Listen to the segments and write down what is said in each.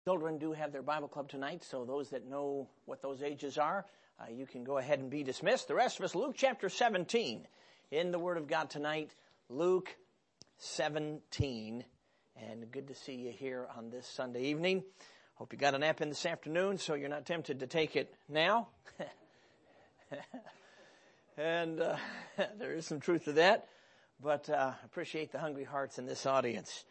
Children do have their Bible club tonight, so those that know what those ages are, you can go ahead and be dismissed. The rest of us, Luke chapter 17, in the Word of God tonight, Luke 17. And good to see you here on this Sunday evening. Hope you got a nap in this afternoon, so you're not tempted to take it now. And there is some truth to that, but appreciate the hungry hearts in this audience.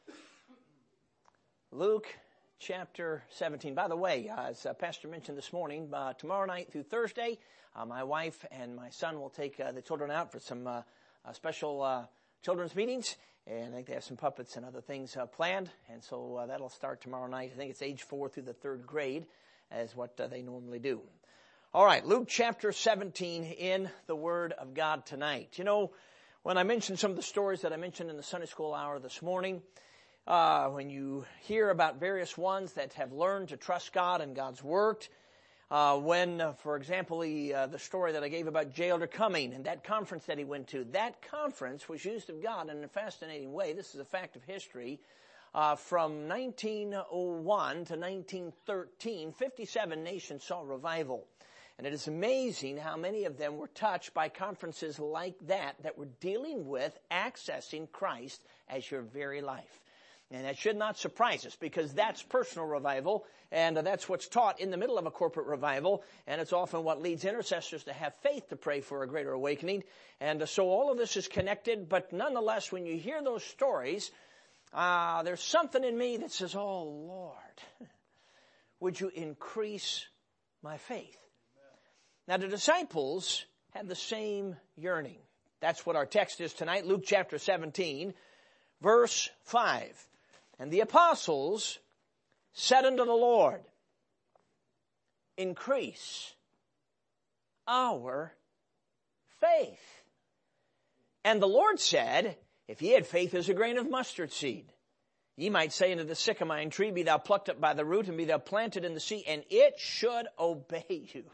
Luke chapter 17. By the way, as Pastor mentioned this morning, tomorrow night through Thursday, my wife and my son will take the children out for some special children's meetings. And I think they have some puppets and other things planned. And so that'll start tomorrow night. I think it's age 4 through the 3rd grade as what they normally do. All right, Luke chapter 17 in the Word of God tonight. You know, when I mentioned some of the stories that I mentioned in the Sunday school hour this morning, when you hear about various ones that have learned to trust God and God's work, for example, the story that I gave about J. Elder Cumming and that conference that he went to, that conference was used of God in a fascinating way. This is a fact of history. From 1901 to 1913, 57 nations saw revival. And it is amazing how many of them were touched by conferences like that were dealing with accessing Christ as your very life. And that should not surprise us, because that's personal revival, and that's what's taught in the middle of a corporate revival, and it's often what leads intercessors to have faith to pray for a greater awakening. And so all of this is connected, but nonetheless, when you hear those stories, there's something in me that says, oh, Lord, would you increase my faith? Now, the disciples had the same yearning. That's what our text is tonight, Luke chapter 17, verse 5. And the apostles said unto the Lord, increase our faith. And the Lord said, if ye had faith as a grain of mustard seed, ye might say unto the sycamine tree, be thou plucked up by the root, and be thou planted in the sea, and it should obey you.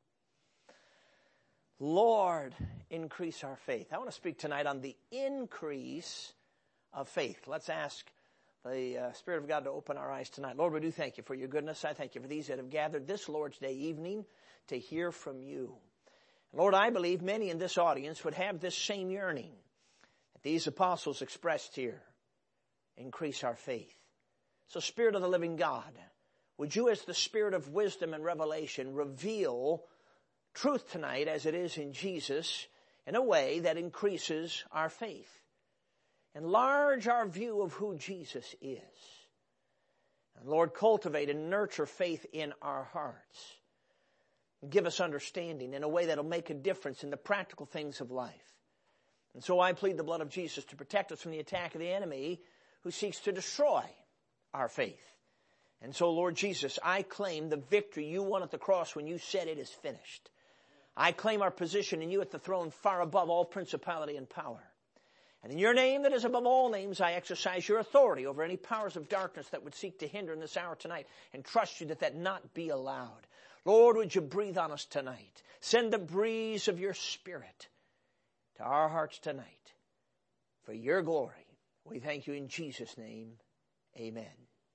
Lord, increase our faith. I want to speak tonight on the increase of faith. Let's ask the Spirit of God to open our eyes tonight. Lord, we do thank you for your goodness. I thank you for these that have gathered this Lord's Day evening to hear from you. Lord, I believe many in this audience would have this same yearning that these apostles expressed here. Increase our faith. So, Spirit of the living God, would you, as the Spirit of wisdom and revelation, reveal truth tonight as it is in Jesus in a way that increases our faith. Enlarge our view of who Jesus is. And Lord, cultivate and nurture faith in our hearts. And give us understanding in a way that will make a difference in the practical things of life. And so I plead the blood of Jesus to protect us from the attack of the enemy who seeks to destroy our faith. And so, Lord Jesus, I claim the victory you won at the cross when you said it is finished. I claim our position in you at the throne far above all principality and power. And in your name that is above all names, I exercise your authority over any powers of darkness that would seek to hinder in this hour tonight, and trust you that not be allowed. Lord, would you breathe on us tonight? Send the breeze of your Spirit to our hearts tonight. For your glory, we thank you in Jesus' name. Amen.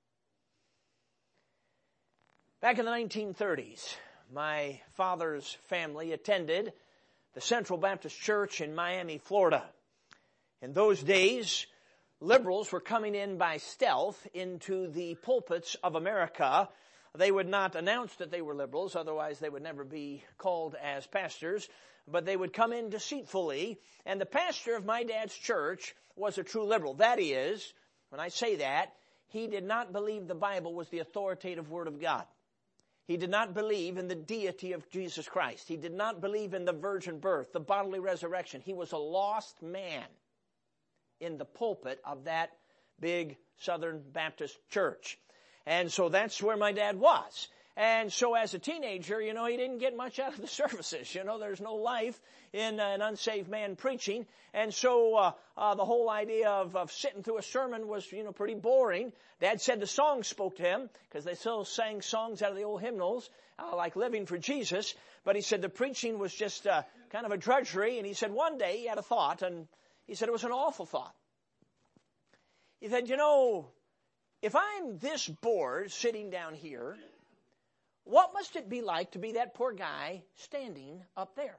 Back in the 1930s, my father's family attended the Central Baptist Church in Miami, Florida. In those days, liberals were coming in by stealth into the pulpits of America. They would not announce that they were liberals, otherwise they would never be called as pastors, but they would come in deceitfully, and the pastor of my dad's church was a true liberal. That is, when I say that, he did not believe the Bible was the authoritative Word of God. He did not believe in the deity of Jesus Christ. He did not believe in the virgin birth, the bodily resurrection. He was a lost man in the pulpit of that big Southern Baptist church. And so that's where my dad was. And so as a teenager, he didn't get much out of the services. There's no life in an unsaved man preaching. And so the whole idea of sitting through a sermon was, pretty boring. Dad said the songs spoke to him, because they still sang songs out of the old hymnals, like Living for Jesus. But he said the preaching was just kind of a drudgery. And he said one day he had a thought, and he said it was an awful thought. He said, if I'm this bored sitting down here, what must it be like to be that poor guy standing up there?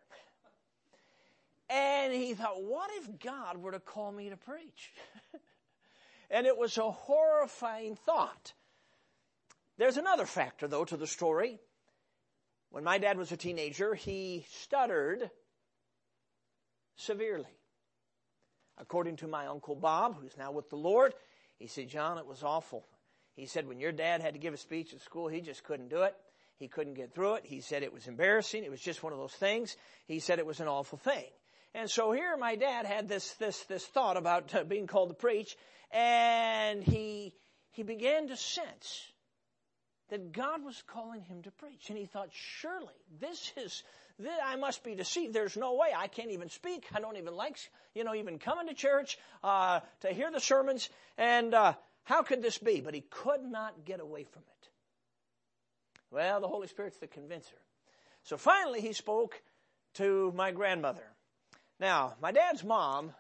And he thought, what if God were to call me to preach? And it was a horrifying thought. There's another factor, though, to the story. When my dad was a teenager, he stuttered severely. According to my Uncle Bob, who's now with the Lord, he said, John, it was awful. He said when your dad had to give a speech at school, he just couldn't do it. He couldn't get through it. He said it was embarrassing. It was just one of those things. He said it was an awful thing. And so here my dad had this thought about being called to preach, and he began to sense that God was calling him to preach. And he thought, surely, I must be deceived. There's no way. I can't even speak. I don't even like, even coming to church to hear the sermons. And how could this be? But he could not get away from it. Well, the Holy Spirit's the convincer. So finally he spoke to my grandmother. Now, my dad's mom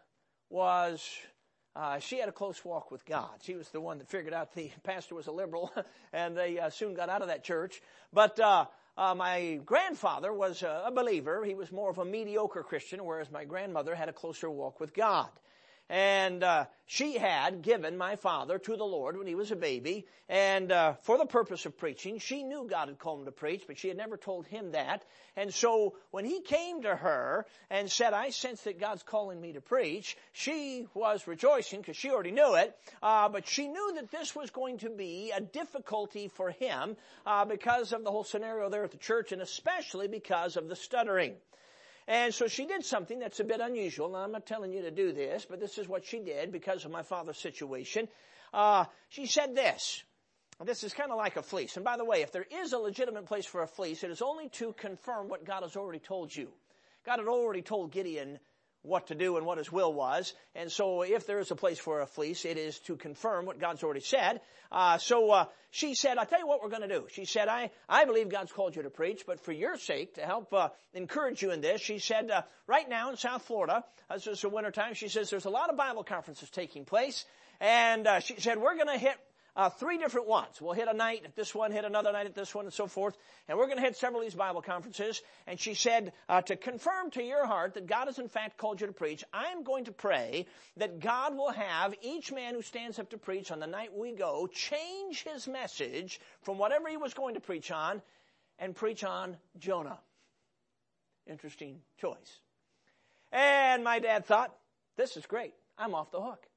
she had a close walk with God. She was the one that figured out the pastor was a liberal, and they soon got out of that church. But my grandfather was a believer. He was more of a mediocre Christian, whereas my grandmother had a closer walk with God. And she had given my father to the Lord when he was a baby, and for the purpose of preaching. She knew God had called him to preach, but she had never told him that. And so when he came to her and said, I sense that God's calling me to preach, she was rejoicing because she already knew it, but she knew that this was going to be a difficulty for him because of the whole scenario there at the church, and especially because of the stuttering. And so she did something that's a bit unusual. Now, I'm not telling you to do this, but this is what she did because of my father's situation. She said this. This is kind of like a fleece. And by the way, if there is a legitimate place for a fleece, it is only to confirm what God has already told you. God had already told Gideon what to do and what his will was. And so if there is a place for a fleece, it is to confirm what God's already said. So she said, I'll tell you what we're going to do. She said, I believe God's called you to preach, but for your sake, to help encourage you in this, she said, right now in South Florida, this is the wintertime, she says there's a lot of Bible conferences taking place. And she said, we're going to hit 3 different ones. We'll hit a night at this one, hit another night at this one, and so forth. And we're going to hit several of these Bible conferences. And she said, to confirm to your heart that God has in fact called you to preach, I'm going to pray that God will have each man who stands up to preach on the night we go change his message from whatever he was going to preach on and preach on Jonah. Interesting choice. And my dad thought, this is great. I'm off the hook.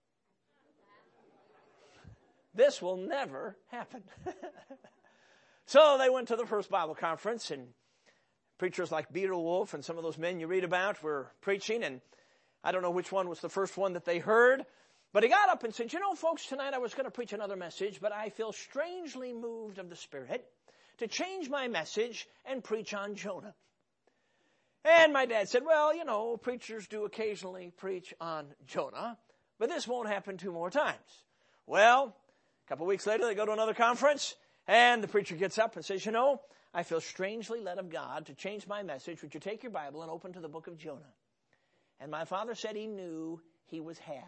This will never happen. So they went to the first Bible conference, and preachers like Beetle Wolf and some of those men you read about were preaching, and I don't know which one was the first one that they heard, but he got up and said, folks, tonight I was going to preach another message, but I feel strangely moved of the Spirit to change my message and preach on Jonah. And my dad said, well, preachers do occasionally preach on Jonah, but this won't happen 2 more times. Well, a couple of weeks later, they go to another conference, and the preacher gets up and says, I feel strangely led of God to change my message. Would you take your Bible and open to the book of Jonah? And my father said he knew he was had.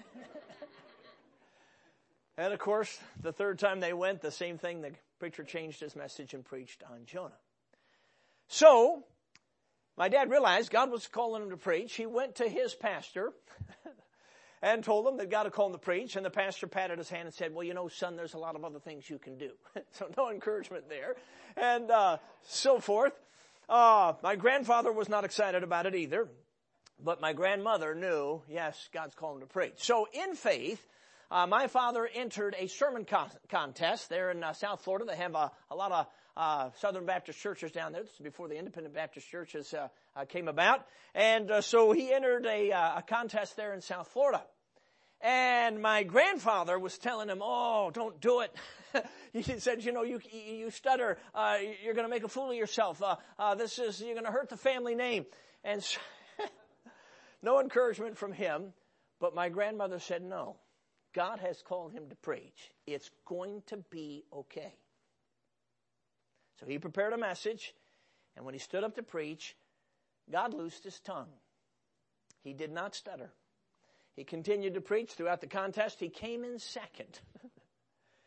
And, of course, the 3rd time they went, the same thing. The preacher changed his message and preached on Jonah. So my dad realized God was calling him to preach. He went to his pastor and told him that God had called him to preach. And the pastor patted his hand and said, well, son, there's a lot of other things you can do. So no encouragement there. And so forth. My grandfather was not excited about it either. But my grandmother knew, yes, God's called him to preach. So in faith, my father entered a sermon contest there in South Florida. They have a lot of Southern Baptist churches down there. This is before the Independent Baptist churches came about. And so he entered a contest there in South Florida. And my grandfather was telling him, oh, don't do it. He said, you stutter. You're going to make a fool of yourself. You're going to hurt the family name. And so, no encouragement from him. But my grandmother said, no, God has called him to preach. It's going to be okay. So he prepared a message, and when he stood up to preach, God loosed his tongue. He did not stutter. He continued to preach throughout the contest. He came in second.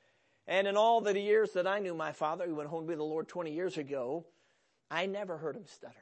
And in all the years that I knew my father, who went home to be the Lord 20 years ago, I never heard him stutter.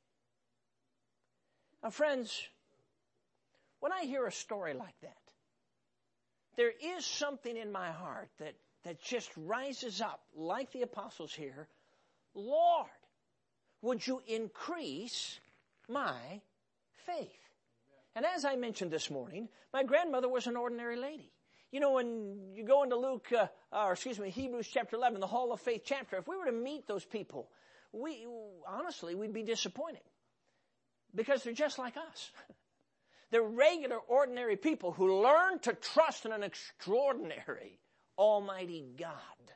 Now, friends, when I hear a story like that, there is something in my heart that just rises up, like the apostles here. Lord, would you increase my faith? And as I mentioned this morning, my grandmother was an ordinary lady. You know, when you go into Hebrews chapter 11, the Hall of Faith chapter, if we were to meet those people, we'd be disappointed. Because they're just like us. They're regular, ordinary people who learn to trust in an extraordinary, almighty God.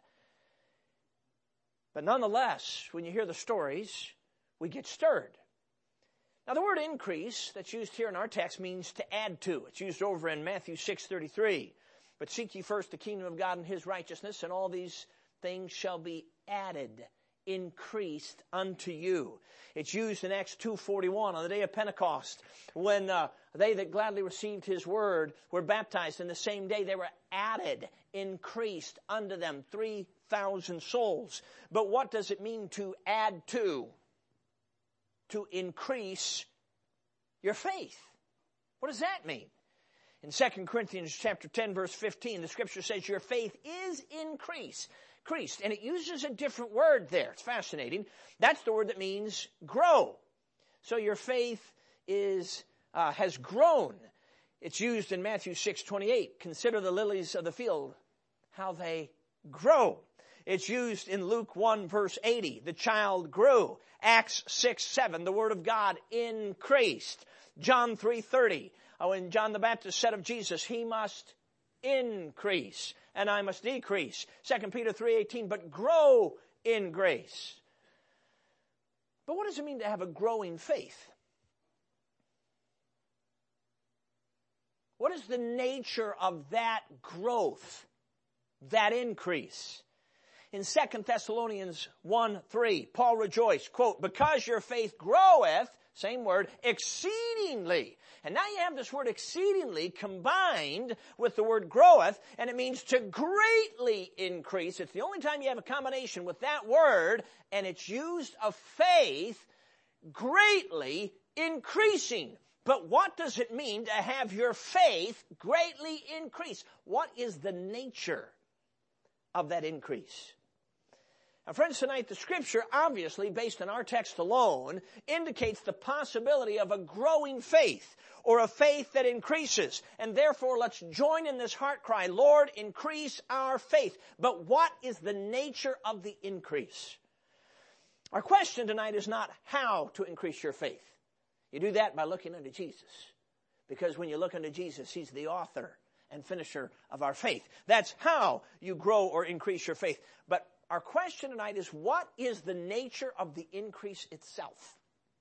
But nonetheless, when you hear the stories, we get stirred. Now, the word increase that's used here in our text means to add to. It's used over in Matthew 6:33. But seek ye first the kingdom of God and his righteousness, and all these things shall be added, increased unto you. It's used in Acts 2:41 on the day of Pentecost, when they that gladly received his word were baptized. In the same day they were added, increased unto them 3,000 souls. But what does it mean to add to? To increase your faith. What does that mean? In 2 Corinthians chapter 10, verse 15, the scripture says your faith is increased. And it uses a different word there. It's fascinating. That's the word that means grow. So your faith has grown. It's used in Matthew 6:28. Consider the lilies of the field, how they grow. It's used in Luke 1, verse 80. The child grew. Acts 6:7. The word of God increased. John 3:30. When John the Baptist said of Jesus, he must increase and I must decrease. 2 Peter 3:18, but grow in grace. But what does it mean to have a growing faith? What is the nature of that growth, that increase? In 2 Thessalonians 1:3, Paul rejoiced, quote, because your faith groweth, same word, exceedingly. And now you have this word exceedingly combined with the word groweth, and it means to greatly increase. It's the only time you have a combination with that word, and it's used of faith greatly increasing. But what does it mean to have your faith greatly increase? What is the nature of that increase? Now, friends, tonight the scripture, obviously based on our text alone, indicates the possibility of a growing faith, or a faith that increases. And therefore, let's join in this heart cry, Lord, increase our faith. But what is the nature of the increase? Our question tonight is not how to increase your faith. You do that by looking unto Jesus. Because when you look unto Jesus, he's the author and finisher of our faith. That's how you grow or increase your faith. But our question tonight is, what is the nature of the increase itself?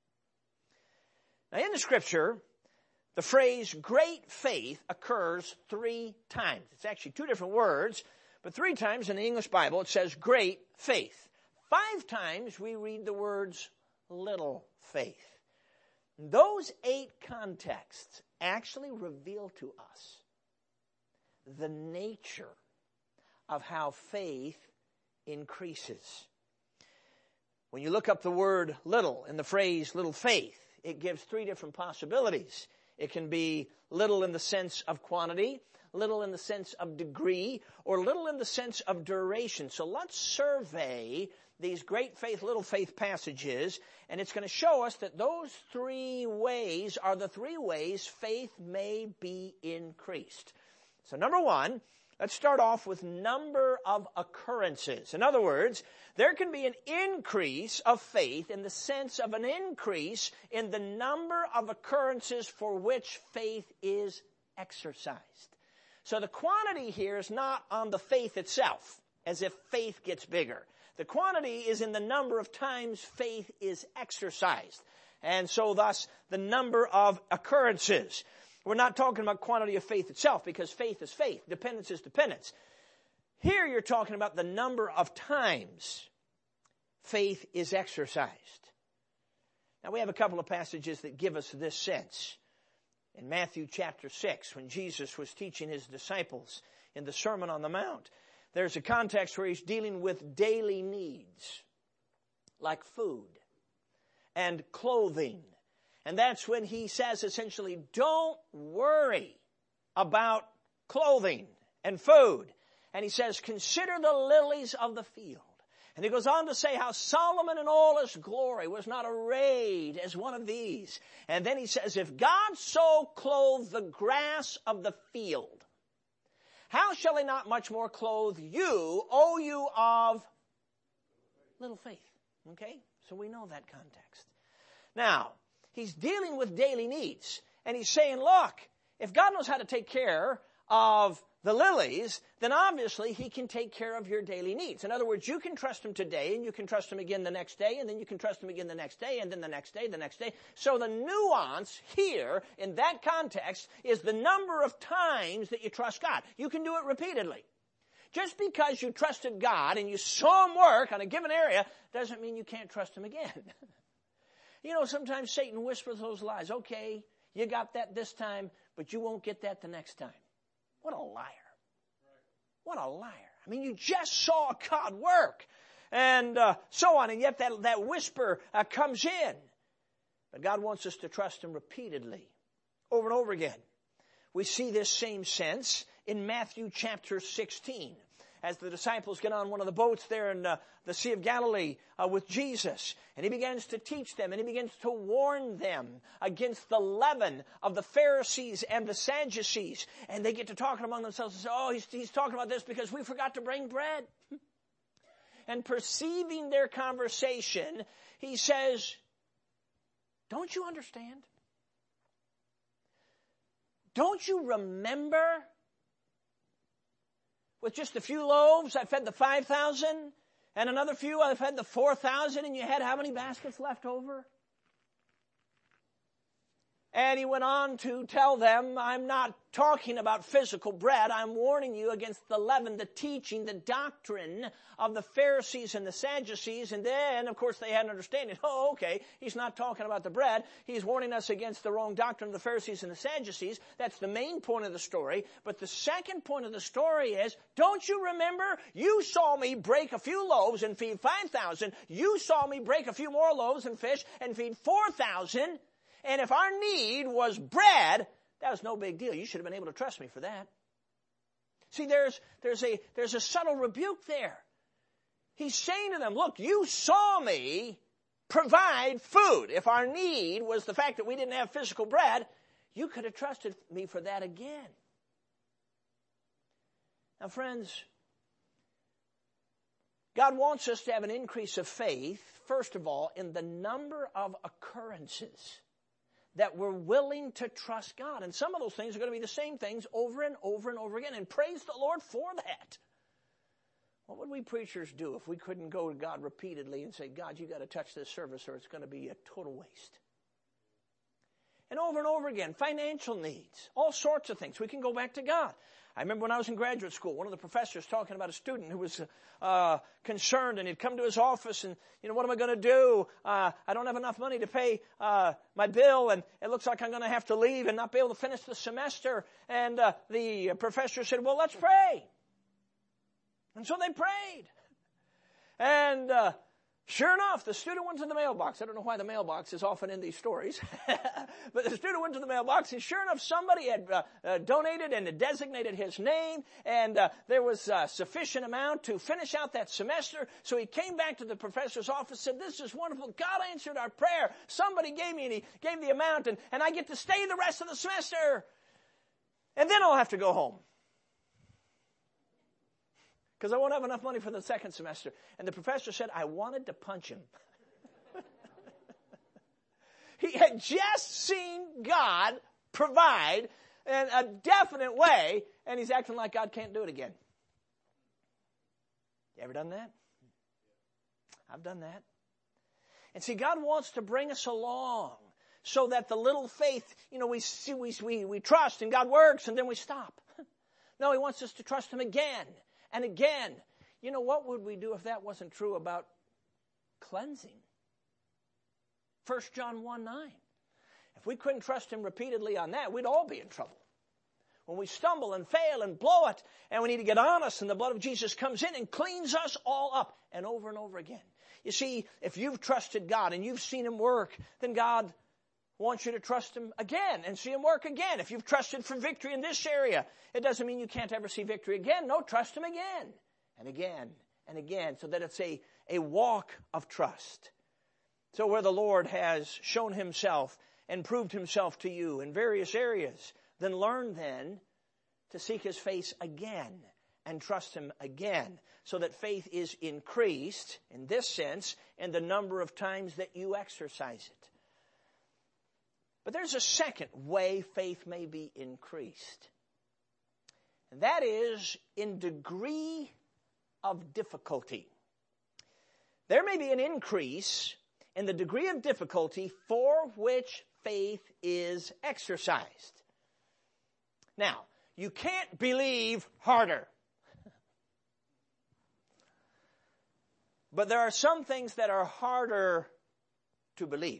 Now, in the scripture, the phrase great faith occurs 3 times. It's actually 2 different words, but 3 times in the English Bible it says great faith. 5 times we read the words little faith. Those 8 contexts actually reveal to us the nature of how faith increases. When you look up the word little in the phrase little faith, it gives 3 different possibilities. It can be little in the sense of quantity, little in the sense of degree, or little in the sense of duration. So let's survey these great faith, little faith passages, and it's going to show us that those 3 ways are the 3 ways faith may be increased. So number 1, let's start off with number of occurrences. In other words, there can be an increase of faith in the sense of an increase in the number of occurrences for which faith is exercised. So the quantity here is not on the faith itself, as if faith gets bigger. The quantity is in the number of times faith is exercised. And so thus the number of occurrences. We're not talking about quantity of faith itself, because faith is faith. Dependence is dependence. Here you're talking about the number of times faith is exercised. Now we have a couple of passages that give us this sense. In Matthew chapter 6, when Jesus was teaching his disciples in the Sermon on the Mount, there's a context where he's dealing with daily needs, like food and clothing. And that's when he says essentially, don't worry about clothing and food. And he says, consider the lilies of the field. And he goes on to say how Solomon in all his glory was not arrayed as one of these. And then he says, if God so clothe the grass of the field, how shall he not much more clothe you, O you of little faith? Okay? So we know that context. Now, he's dealing with daily needs. And he's saying, look, if God knows how to take care of the lilies, then obviously he can take care of your daily needs. In other words, you can trust him today, and you can trust him again the next day, and then you can trust him again the next day, and then the next day, the next day. So the nuance here in that context is the number of times that you trust God. You can do it repeatedly. Just because you trusted God and you saw him work on a given area doesn't mean you can't trust him again. You know, sometimes Satan whispers those lies. Okay, you got that this time, but you won't get that the next time. What a liar. What a liar. I mean, you just saw God work and so on, and yet that whisper comes in. But God wants us to trust him repeatedly, over and over again. We see this same sense in Matthew chapter 16. As the disciples get on one of the boats there in the Sea of Galilee with Jesus. And he begins to teach them, and he begins to warn them against the leaven of the Pharisees and the Sadducees. And they get to talking among themselves and say, oh, he's talking about this because we forgot to bring bread. And perceiving their conversation, he says, don't you understand? Don't you remember? With just a few loaves, I fed the 5,000, and another few, I fed the 4,000, and you had how many baskets left over? And he went on to tell them, I'm not talking about physical bread. I'm warning you against the leaven, the teaching, the doctrine of the Pharisees and the Sadducees. And then, of course, they had an understanding. Oh, okay, he's not talking about the bread. He's warning us against the wrong doctrine of the Pharisees and the Sadducees. That's the main point of the story. But the second point of the story is, don't you remember? You saw me break a few loaves and feed 5,000. You saw me break a few more loaves and fish and feed 4,000. And if our need was bread, that was no big deal. You should have been able to trust me for that. See, there's a subtle rebuke there. He's saying to them, look, you saw me provide food. If our need was the fact that we didn't have physical bread, you could have trusted me for that again. Now, friends, God wants us to have an increase of faith, first of all, in the number of occurrences that we're willing to trust God. And some of those things are going to be the same things over and over and over again. And praise the Lord for that. What would we preachers do if we couldn't go to God repeatedly and say, God, you got to touch this service or it's going to be a total waste? And over again, financial needs, all sorts of things. We can go back to God. I remember when I was in graduate school, one of the professors talking about a student who was concerned, and he'd come to his office and, what am I going to do? I don't have enough money to pay my bill, and it looks like I'm going to have to leave and not be able to finish the semester. And the professor said, well, let's pray. And so they prayed. And sure enough, the student went to the mailbox. I don't know why the mailbox is often in these stories. But the student went to the mailbox, and sure enough, somebody had donated and had designated his name, and there was a sufficient amount to finish out that semester. So he came back to the professor's office and said, this is wonderful. God answered our prayer. Somebody gave me, and he gave the amount, and I get to stay the rest of the semester. And then I'll have to go home, because I won't have enough money for the second semester. And the professor said, I wanted to punch him. He had just seen God provide in a definite way, and he's acting like God can't do it again. You ever done that? I've done that. And see, God wants to bring us along so that the little faith, we trust and God works and then we stop. No, he wants us to trust him again and again. What would we do if that wasn't true about cleansing? 1 John 1:9. If we couldn't trust him repeatedly on that, we'd all be in trouble. when we stumble and fail and blow it, and we need to get honest, and the blood of Jesus comes in and cleans us all up, and over again. You see, if you've trusted God and you've seen Him work, then God wants you to trust Him again and see Him work again. If you've trusted for victory in this area, it doesn't mean you can't ever see victory again. No, trust Him again and again and again, so that it's a walk of trust. So where the Lord has shown Himself and proved Himself to you in various areas, then learn then to seek His face again and trust Him again, so that faith is increased, in this sense, in the number of times that you exercise it. But there's a second way faith may be increased. And that is in degree of difficulty. There may be an increase in the degree of difficulty for which faith is exercised. Now, you can't believe harder. But there are some things that are harder to believe.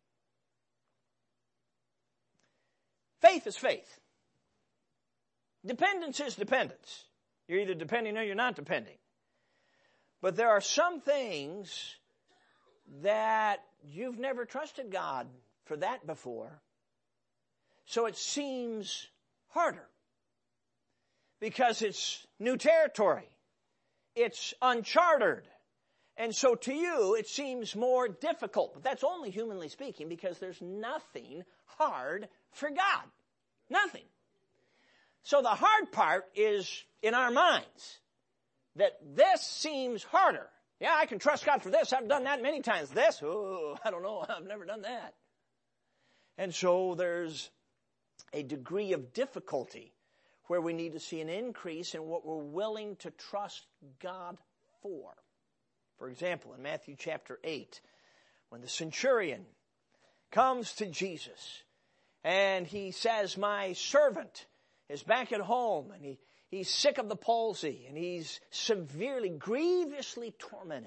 Faith is faith. Dependence is dependence. You're either depending or you're not depending. But there are some things that you've never trusted God for that before. So it seems harder. Because it's new territory. It's uncharted. And so to you, it seems more difficult. But that's only humanly speaking, because there's nothing hard for God. Nothing. So the hard part is in our minds. That this seems harder. Yeah, I can trust God for this. I've done that many times. This, I don't know. I've never done that. And so there's a degree of difficulty where we need to see an increase in what we're willing to trust God for. For example, in Matthew chapter 8, when the centurion comes to Jesus and he says, my servant is back at home and he's sick of the palsy and he's severely, grievously tormented.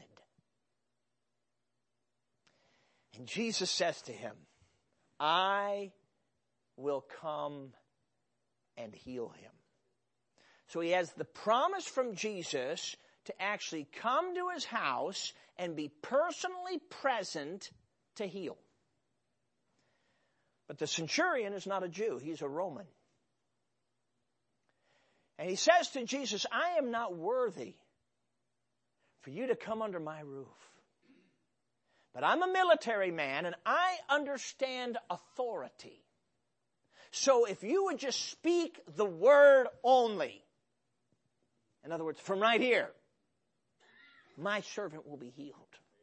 And Jesus says to him, I will come and heal him. So he has the promise from Jesus to actually come to his house and be personally present to heal. But the centurion is not a Jew. He's a Roman. And he says to Jesus, I am not worthy for you to come under my roof. But I'm a military man and I understand authority. So if you would just speak the word only, in other words, from right here, my servant will be healed.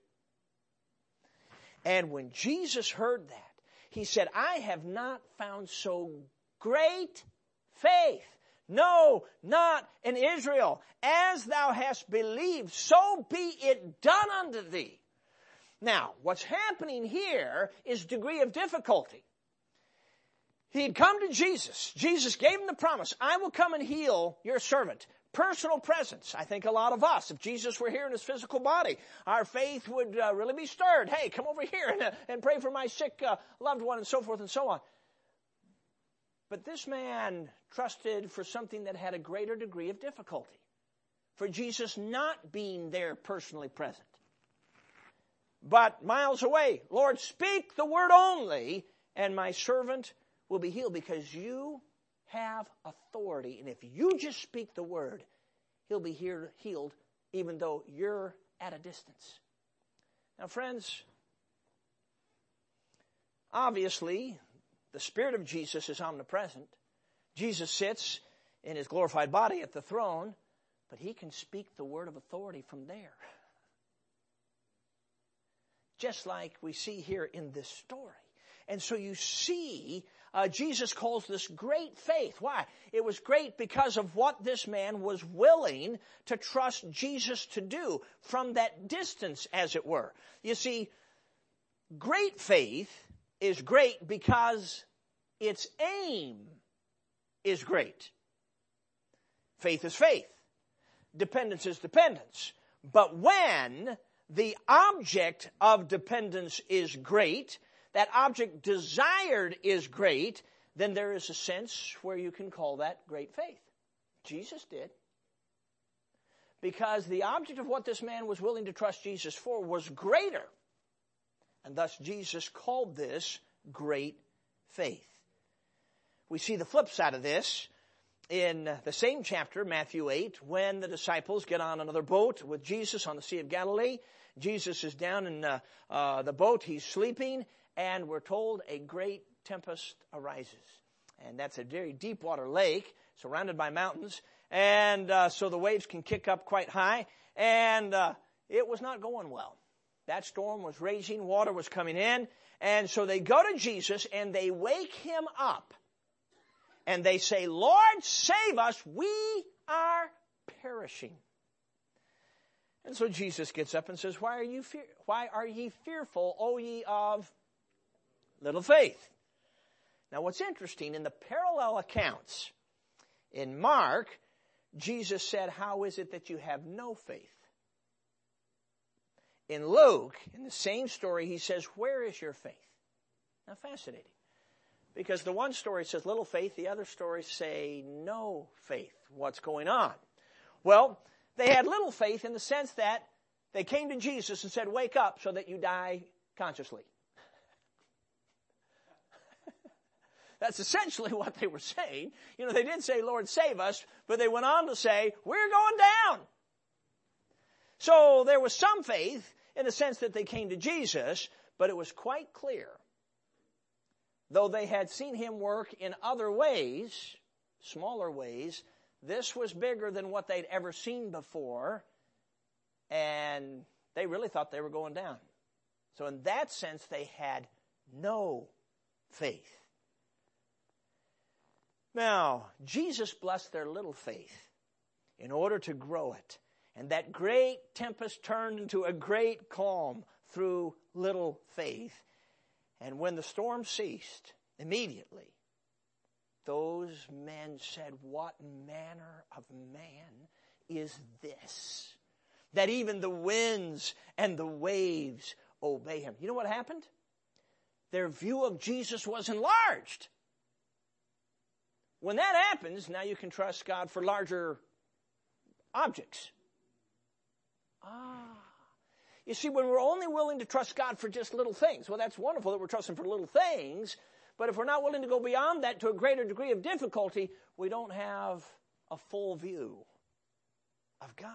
And when Jesus heard that, he said, I have not found so great faith. No, not in Israel. As thou hast believed, so be it done unto thee. Now, what's happening here is degree of difficulty. He'd come to Jesus. Jesus gave him the promise, I will come and heal your servant. Personal presence. I think a lot of us, if Jesus were here in his physical body, our faith would really be stirred. Hey, come over here and pray for my sick loved one and so forth and so on. But this man trusted for something that had a greater degree of difficulty. For Jesus not being there personally present. But miles away, Lord, speak the word only, and my servant will be healed, because you have authority. And if you just speak the word, he'll be healed even though you're at a distance. Now, friends, obviously, the Spirit of Jesus is omnipresent. Jesus sits in his glorified body at the throne, but he can speak the word of authority from there. Just like we see here in this story. And so you see, Jesus calls this great faith. Why? It was great because of what this man was willing to trust Jesus to do from that distance, as it were. You see, great faith is great because its aim is great. Faith is faith. Dependence is dependence. But when the object of dependence is great, that object desired is great, then there is a sense where you can call that great faith. Jesus did. Because the object of what this man was willing to trust Jesus for was greater. And thus Jesus called this great faith. We see the flip side of this in the same chapter, Matthew 8, when the disciples get on another boat with Jesus on the Sea of Galilee. Jesus is down in the boat. He's sleeping. And we're told a great tempest arises. And that's a very deep water lake surrounded by mountains. And so the waves can kick up quite high. And it was not going well. That storm was raging. Water was coming in. And so they go to Jesus and they wake him up. And they say, Lord, save us. We are perishing. And so Jesus gets up and says, Why are ye fearful, O ye of little faith? Now what's interesting, in the parallel accounts, in Mark, Jesus said, how is it that you have no faith? In Luke, in the same story, he says, where is your faith? Now fascinating. Because the one story says little faith, the other stories say no faith. What's going on? Well, they had little faith in the sense that they came to Jesus and said, wake up so that you die consciously. That's essentially what they were saying. You know, they did say, Lord, save us, but they went on to say, we're going down. So there was some faith in the sense that they came to Jesus, but it was quite clear, though they had seen him work in other ways, smaller ways, this was bigger than what they'd ever seen before, and they really thought they were going down. So in that sense, they had no faith. Now, Jesus blessed their little faith in order to grow it. And that great tempest turned into a great calm through little faith. And when the storm ceased, immediately, those men said, what manner of man is this? That even the winds and the waves obey him. You know what happened? Their view of Jesus was enlarged. When that happens, now you can trust God for larger objects. You see, when we're only willing to trust God for just little things, well, that's wonderful that we're trusting for little things, but if we're not willing to go beyond that to a greater degree of difficulty, we don't have a full view of God.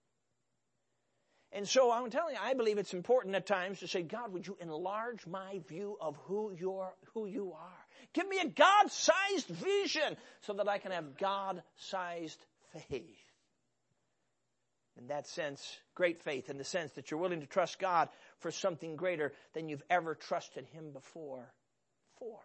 And so I'm telling you, I believe it's important at times to say, God, would you enlarge my view of who you are? Give me a God-sized vision so that I can have God-sized faith. In that sense, great faith in the sense that you're willing to trust God for something greater than you've ever trusted him before for.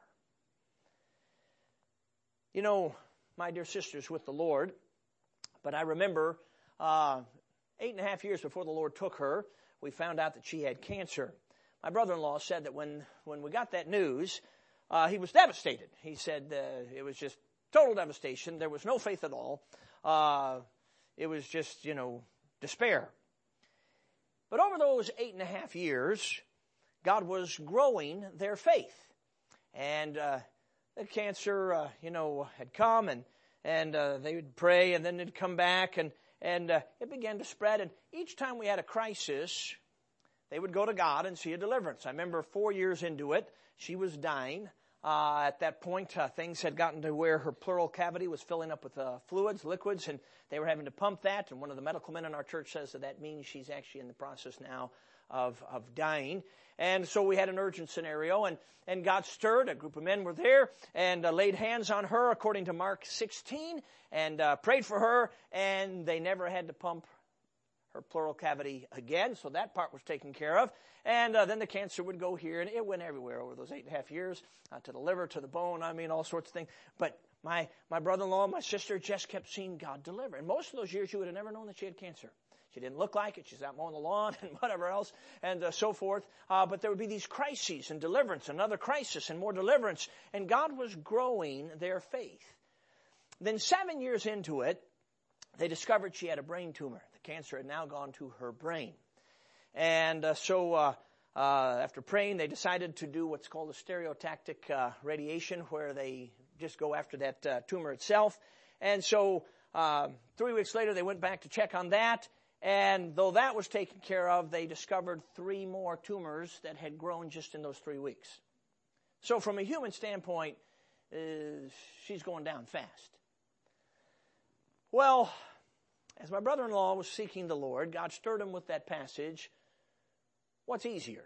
You know, my dear sisters with the Lord, but I remember 8.5 years before the Lord took her, we found out that she had cancer. My brother-in-law said that when we got that news, he was devastated. He said it was just total devastation. There was no faith at all. It was just, despair. But over those 8.5 years, God was growing their faith. And the cancer, had come and they would pray and then it'd come back and it began to spread. And each time we had a crisis, they would go to God and see a deliverance. I remember 4 years into it, she was dying. At that point, things had gotten to where her pleural cavity was filling up with liquids, and they were having to pump that. And one of the medical men in our church says that means she's actually in the process now of dying. And so we had an urgent scenario, and God stirred. A group of men were there and laid hands on her according to Mark 16 and prayed for her, and they never had to pump her pleural cavity again, so that part was taken care of. And then the cancer would go here, and it went everywhere over those 8.5 years, to the liver, to the bone, all sorts of things. But my brother-in-law and my sister just kept seeing God deliver. And most of those years, you would have never known that she had cancer. She didn't look like it. She's out mowing the lawn and whatever else and so forth. But there would be these crises and deliverance, another crisis and more deliverance. And God was growing their faith. Then 7 years into it, they discovered she had a brain tumor. The cancer had now gone to her brain. And so after praying, they decided to do what's called a stereotactic radiation, where they just go after that tumor itself. And so 3 weeks later, they went back to check on that. And though that was taken care of, they discovered 3 more tumors that had grown just in those 3 weeks. So from a human standpoint, she's going down fast. Well, as my brother-in-law was seeking the Lord, God stirred him with that passage. What's easier?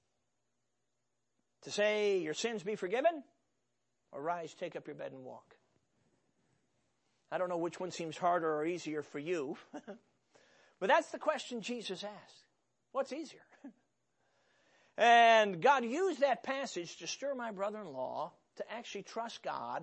To say, your sins be forgiven, or rise, take up your bed and walk? I don't know which one seems harder or easier for you. But that's the question Jesus asked. What's easier? And God used that passage to stir my brother-in-law to actually trust God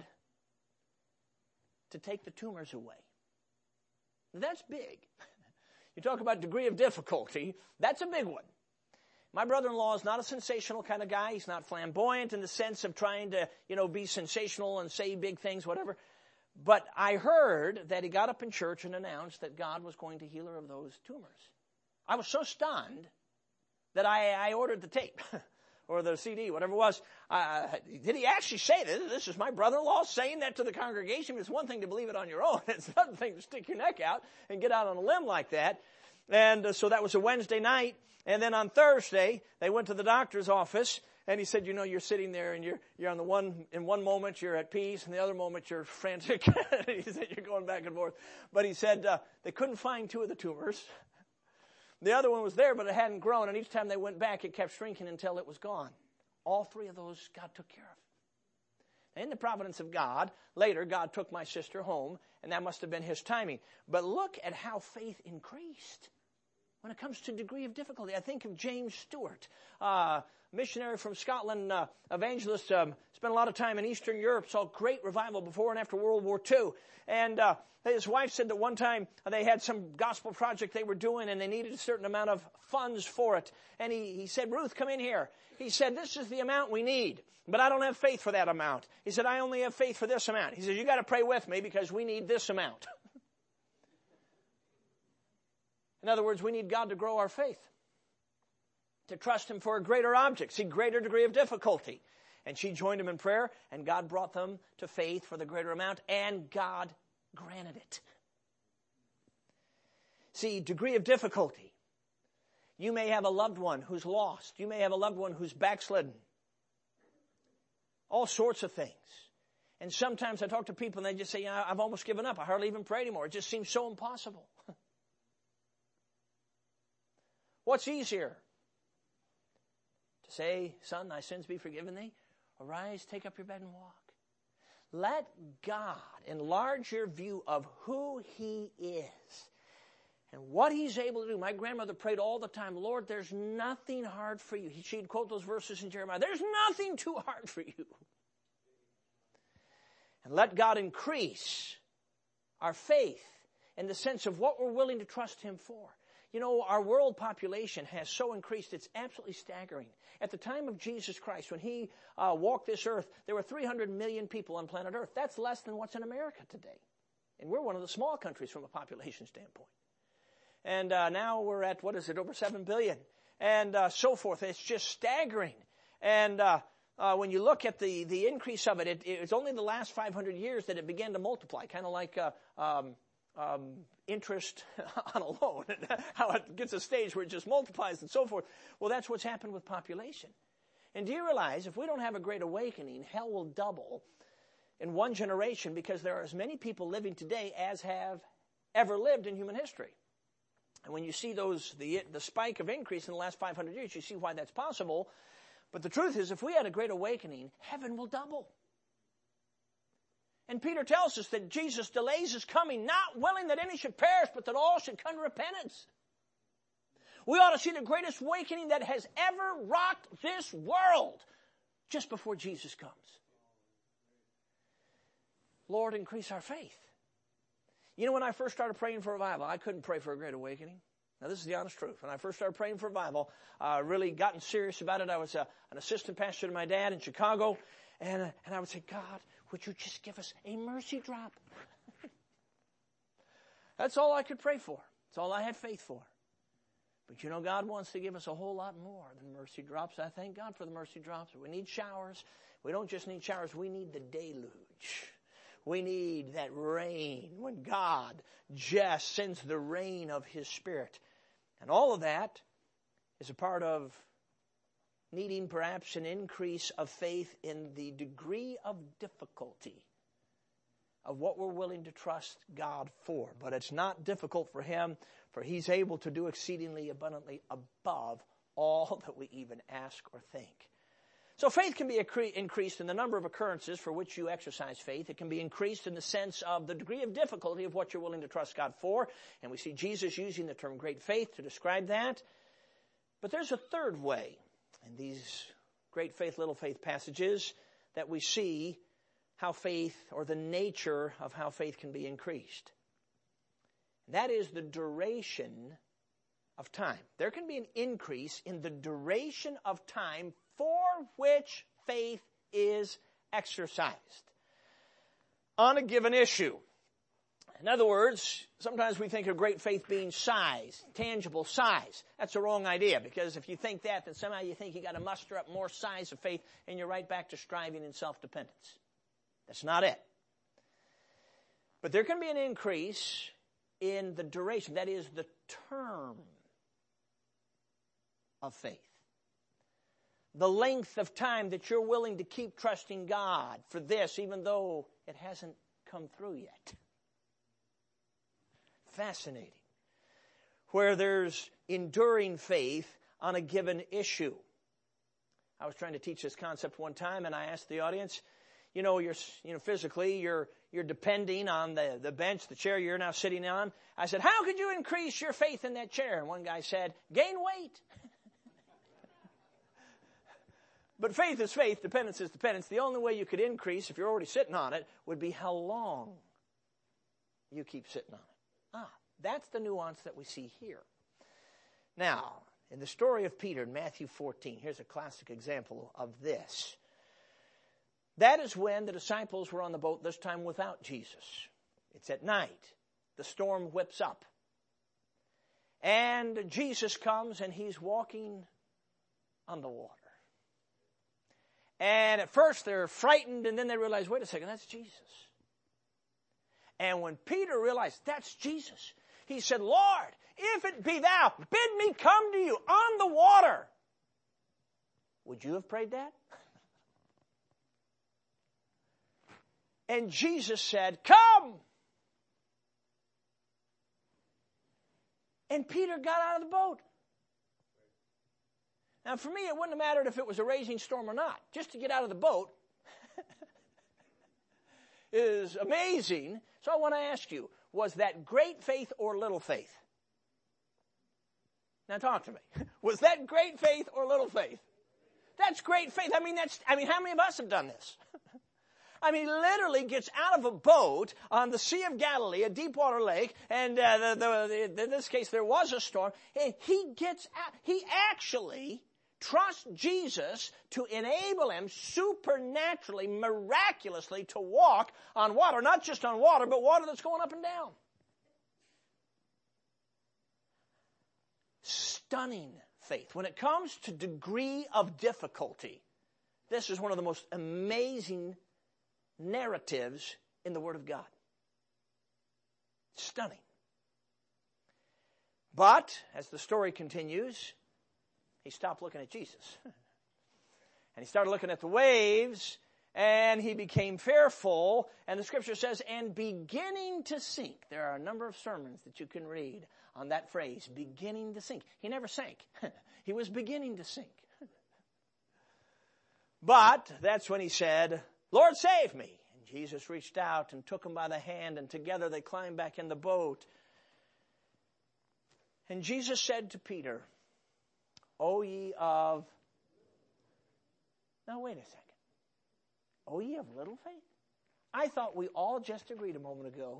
to take the tumors away. That's big. You talk about degree of difficulty, that's a big one. My brother-in-law is not a sensational kind of guy. He's not flamboyant in the sense of trying to, be sensational and say big things, whatever. But I heard that he got up in church and announced that God was going to heal her of those tumors. I was so stunned that I ordered the tape or the CD, whatever it was. Did he actually say this? This is my brother-in-law saying that to the congregation. It's one thing to believe it on your own. It's another thing to stick your neck out and get out on a limb like that. And so that was a Wednesday night. And then on Thursday, they went to the doctor's office. And he said, you're sitting there and you're on in one moment you're at peace and the other moment you're frantic. He said, you're going back and forth. But he said, they couldn't find 2 of the tumors. The other one was there, but it hadn't grown. And each time they went back, it kept shrinking until it was gone. All 3 of those God took care of. In the providence of God, later God took my sister home, and that must have been his timing. But look at how faith increased when it comes to degree of difficulty. I think of James Stewart, missionary from Scotland, evangelist, spent a lot of time in Eastern Europe, saw great revival before and after World War II. And his wife said that one time they had some gospel project they were doing and they needed a certain amount of funds for it. And he said, Ruth, come in here. He said, this is the amount we need, but I don't have faith for that amount. He said, I only have faith for this amount. He said, you got to pray with me because we need this amount. In other words, we need God to grow our faith, to trust him for a greater object, see greater degree of difficulty. And she joined him in prayer, and God brought them to faith for the greater amount, and God granted it. See, degree of difficulty. You may have a loved one who's lost. You may have a loved one who's backslidden. All sorts of things. And sometimes I talk to people and they just say, I've almost given up. I hardly even pray anymore. It just seems so impossible. What's easier? To say, son, thy sins be forgiven thee. Arise, take up your bed and walk. Let God enlarge your view of who he is and what he's able to do. My grandmother prayed all the time, Lord, there's nothing hard for you. She'd quote those verses in Jeremiah. There's nothing too hard for you. And let God increase our faith in the sense of what we're willing to trust him for. Our world population has so increased, it's absolutely staggering. At the time of Jesus Christ, when he walked this earth, there were 300 million people on planet Earth. That's less than what's in America today. And we're one of the small countries from a population standpoint. And now we're at, over 7 billion. And so forth. It's just staggering. And when you look at the increase of it, it's only the last 500 years that it began to multiply, kind of like interest on a loan, how it gets a stage where it just multiplies and so forth. Well, that's what's happened with population. And do you realize if we don't have a great awakening, hell will double in one generation because there are as many people living today as have ever lived in human history. And when you see the spike of increase in the last 500 years, you see why that's possible. But the truth is, if we had a great awakening, heaven will double. And Peter tells us that Jesus delays his coming, not willing that any should perish, but that all should come to repentance. We ought to see the greatest awakening that has ever rocked this world just before Jesus comes. Lord, increase our faith. When I first started praying for revival, I couldn't pray for a great awakening. Now, this is the honest truth. When I first started praying for revival, I really gotten serious about it. I was an assistant pastor to my dad in Chicago, and I would say, God, would you just give us a mercy drop? That's all I could pray for. That's all I had faith for. But you know, God wants to give us a whole lot more than mercy drops. I thank God for the mercy drops. We need showers. We don't just need showers. We need the deluge. We need that rain when God just sends the rain of His Spirit. And all of that is a part of needing perhaps an increase of faith in the degree of difficulty of what we're willing to trust God for. But it's not difficult for Him, for He's able to do exceedingly abundantly above all that we even ask or think. So faith can be increased in the number of occurrences for which you exercise faith. It can be increased in the sense of the degree of difficulty of what you're willing to trust God for. And we see Jesus using the term great faith to describe that. But there's a third way in these great faith, little faith passages that we see how faith, or the nature of how faith can be increased. That is the duration of time. There can be an increase in the duration of time for which faith is exercised on a given issue. In other words, sometimes we think of great faith being size, tangible size. That's a wrong idea, because if you think that, then somehow you think you got to muster up more size of faith, and you're right back to striving in self-dependence. That's not it. But there can be an increase in the duration, that is the term of faith. The length of time that you're willing to keep trusting God for this, even though it hasn't come through yet. Fascinating. Where there's enduring faith on a given issue. I was trying to teach this concept one time, and I asked the audience, physically, you're depending on the bench, the chair you're now sitting on. I said, how could you increase your faith in that chair? And one guy said, gain weight. But faith is faith, dependence is dependence. The only way you could increase, if you're already sitting on it, would be how long you keep sitting on it. That's the nuance that we see here. Now, in the story of Peter in Matthew 14, here's a classic example of this. That is when the disciples were on the boat, this time without Jesus. It's at night. The storm whips up. And Jesus comes and He's walking on the water. And at first they're frightened, and then they realize, wait a second, that's Jesus. And when Peter realized that's Jesus, he said, Lord, if it be thou, bid me come to you on the water. Would you have prayed that? And Jesus said, come. And Peter got out of the boat. Now, for me, it wouldn't have mattered if it was a raging storm or not. Just to get out of the boat is amazing. So I want to ask you, was that great faith or little faith? Now talk to me. Was that great faith or little faith? That's great faith. I mean, how many of us have done this? He literally gets out of a boat on the Sea of Galilee, a deep water lake, and in this case there was a storm, and he gets out. He actually trusts Jesus to enable him supernaturally, miraculously to walk on water, not just on water, but water that's going up and down. Stunning faith. When it comes to degree of difficulty, this is one of the most amazing narratives in the Word of God. Stunning. But, as the story continues, he stopped looking at Jesus. And he started looking at the waves, and he became fearful, and the Scripture says, and beginning to sink. There are a number of sermons that you can read on that phrase, beginning to sink. He never sank. He was beginning to sink. But that's when he said, Lord, save me. And Jesus reached out and took him by the hand, and together they climbed back in the boat. And Jesus said to Peter, O ye of... Now, wait a second. O ye of little faith? I thought we all just agreed a moment ago,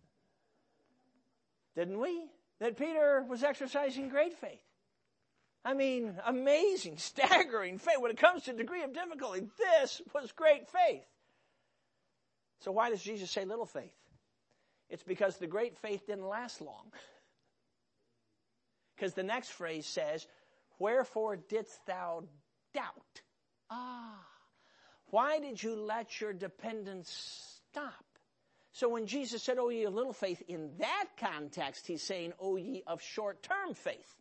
didn't we? That Peter was exercising great faith. Amazing, staggering faith. When it comes to degree of difficulty, this was great faith. So why does Jesus say little faith? It's because the great faith didn't last long. Because the next phrase says, wherefore didst thou doubt? Why did you let your dependence stop? So when Jesus said, O ye of little faith, in that context, he's saying, O ye of short-term faith.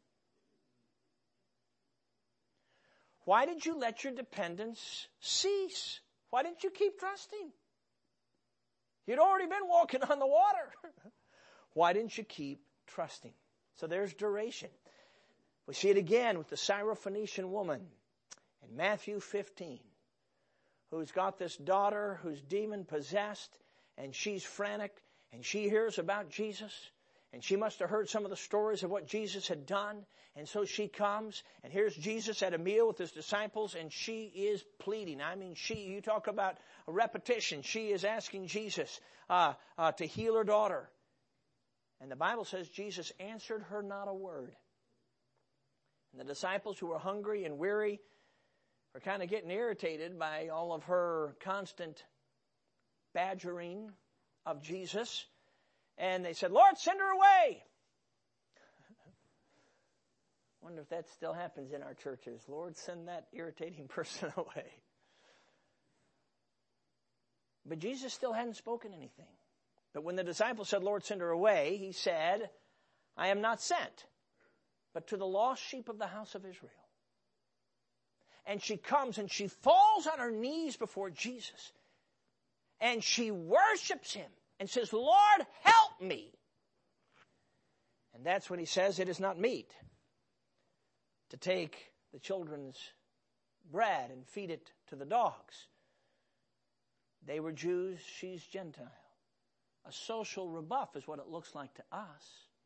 Why did you let your dependence cease? Why didn't you keep trusting? You'd already been walking on the water. Why didn't you keep trusting? So there's duration. We see it again with the Syrophoenician woman in Matthew 15, who's got this daughter who's demon-possessed, and she's frantic, and she hears about Jesus, and she must have heard some of the stories of what Jesus had done, and so she comes, and here's Jesus at a meal with his disciples, and she is pleading. I mean, you talk about a repetition. She is asking Jesus to heal her daughter. And the Bible says Jesus answered her not a word. And the disciples, who were hungry and weary, were kind of getting irritated by all of her constant badgering of Jesus. And they said, Lord, send her away. Wonder if that still happens in our churches. Lord, send that irritating person away. But Jesus still hadn't spoken anything. But when the disciples said, Lord, send her away, he said, I am not sent, but to the lost sheep of the house of Israel. And she comes and she falls on her knees before Jesus. And she worships him and says, Lord, help me. And that's when he says, it is not meet to take the children's bread and feed it to the dogs. They were Jews, she's Gentile. A social rebuff is what it looks like to us.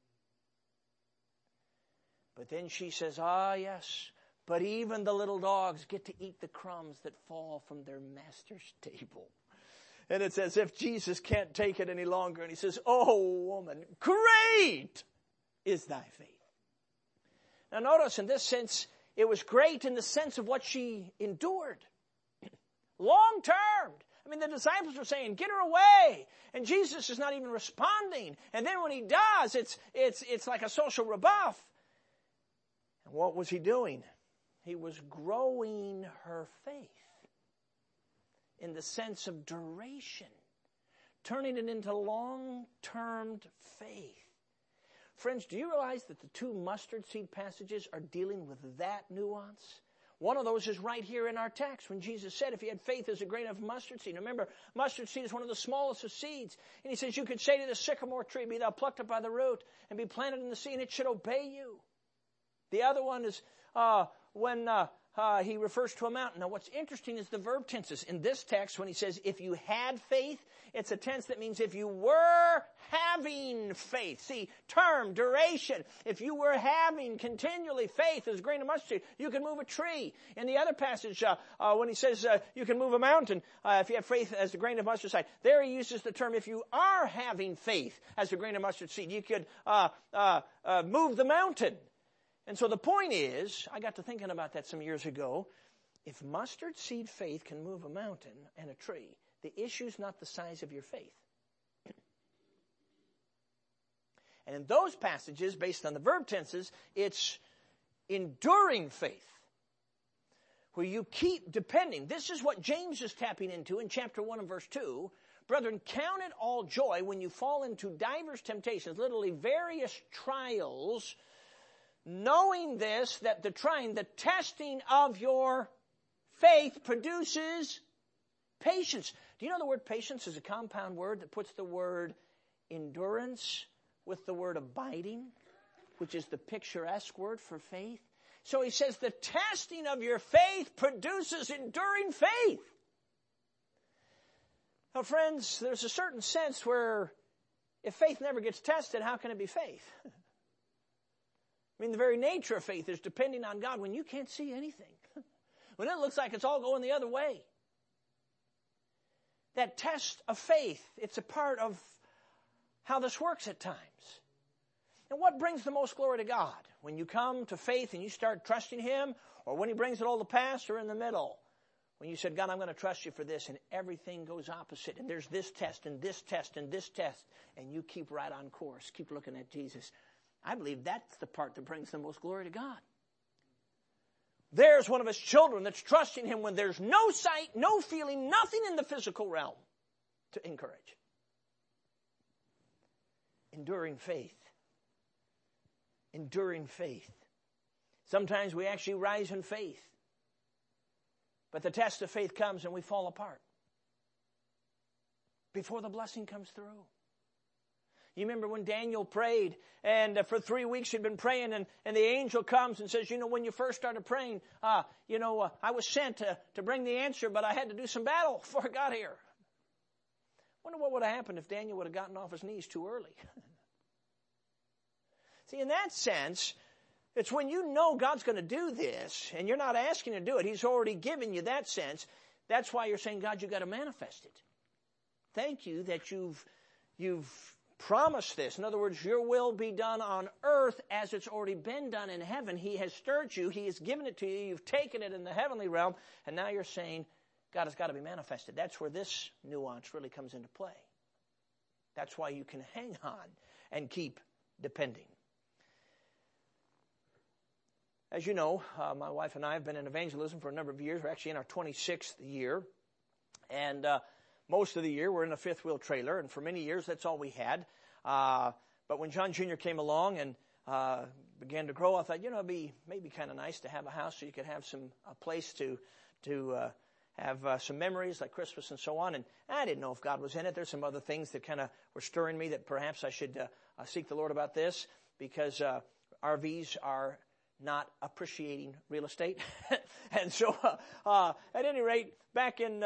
But then she says, yes, but even the little dogs get to eat the crumbs that fall from their master's table. And it's as if Jesus can't take it any longer. And he says, oh, woman, great is thy faith. Now notice in this sense, it was great in the sense of what she endured. Long-term. I mean, the disciples were saying, get her away. And Jesus is not even responding. And then when he does, it's like a social rebuff. And what was he doing? He was growing her faith in the sense of duration, turning it into long-term faith. Friends, do you realize that the two mustard seed passages are dealing with that nuance? One of those is right here in our text when Jesus said if you had faith as a grain of mustard seed. Remember, mustard seed is one of the smallest of seeds. And he says you could say to the sycamore tree, be thou plucked up by the root and be planted in the sea, and it should obey you. The other one is when he refers to a mountain. Now what's interesting is the verb tenses. In this text, when he says if you had faith, it's a tense that means if you were having faith. See, term, duration. If you were having continually faith as a grain of mustard seed, you can move a tree. In the other passage, when he says you can move a mountain, if you have faith as a grain of mustard seed, there he uses the term if you are having faith as a grain of mustard seed, you could move the mountain. And so the point is, I got to thinking about that some years ago, if mustard seed faith can move a mountain and a tree, the issue's not the size of your faith. And in those passages, based on the verb tenses, it's enduring faith, where you keep depending. This is what James is tapping into in chapter 1 and verse 2. Brethren, count it all joy when you fall into divers temptations, literally various trials, knowing this, that the testing of your faith produces patience. Do you know the word patience is a compound word that puts the word endurance with the word abiding, which is the picturesque word for faith? So he says the testing of your faith produces enduring faith. Now, friends, there's a certain sense where if faith never gets tested, how can it be faith? I mean, the very nature of faith is depending on God when you can't see anything. When it looks like it's all going the other way. That test of faith, it's a part of how this works at times. And what brings the most glory to God? When you come to faith and you start trusting him, or when he brings it all to pass, or in the middle? When you said, God, I'm going to trust you for this, and everything goes opposite, and there's this test, and this test, and this test, and you keep right on course. Keep looking at Jesus. I believe that's the part that brings the most glory to God. There's one of his children that's trusting him when there's no sight, no feeling, nothing in the physical realm to encourage. Enduring faith. Enduring faith. Sometimes we actually rise in faith. But the test of faith comes and we fall apart before the blessing comes through. You remember when Daniel prayed, and for 3 weeks he'd been praying, and the angel comes and says, when you first started praying, I was sent to bring the answer, but I had to do some battle before I got here. Wonder what would have happened if Daniel would have gotten off his knees too early. See, in that sense, it's when you know God's going to do this, and you're not asking to do it. He's already given you that sense. That's why you're saying, God, you've got to manifest it. Thank you that you've promised this. In other words, your will be done on earth as it's already been done in heaven. He has stirred you. He has given it to you. You've taken it in the heavenly realm. And now you're saying, God, has got to be manifested. That's where this nuance really comes into play. That's why you can hang on and keep depending. As you know, my wife and I have been in evangelism for a number of years. We're actually in our 26th year. And most of the year we're in a fifth wheel trailer. And for many years that's all we had. But when John Jr. came along and began to grow, I thought, it'd be maybe kind of nice to have a house so you could have a place to have some memories like Christmas and so on. And I didn't know if God was in it. There's some other things that kind of were stirring me that perhaps I should seek the Lord about this, because RVs are not appreciating real estate. And so at any rate, back in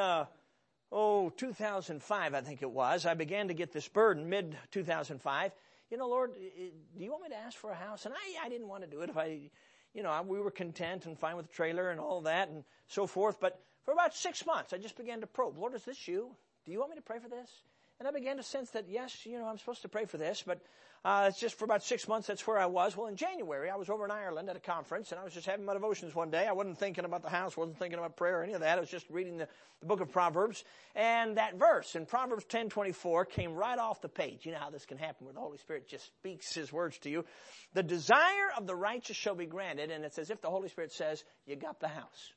2005, I think it was, I began to get this burden mid-2005. Lord, do you want me to ask for a house? And I didn't want to do it if we were content and fine with the trailer and all that and so forth. But for about 6 months, I just began to probe. Lord, is this you? Do you want me to pray for this? And I began to sense that, yes, I'm supposed to pray for this. But it's just for about 6 months, that's where I was. Well, in January, I was over in Ireland at a conference, and I was just having my devotions one day. I wasn't thinking about the house, wasn't thinking about prayer or any of that. I was just reading the book of Proverbs. And that verse in Proverbs 10:24 came right off the page. You know how this can happen where the Holy Spirit just speaks his words to you. The desire of the righteous shall be granted. And it's as if the Holy Spirit says, you got the house.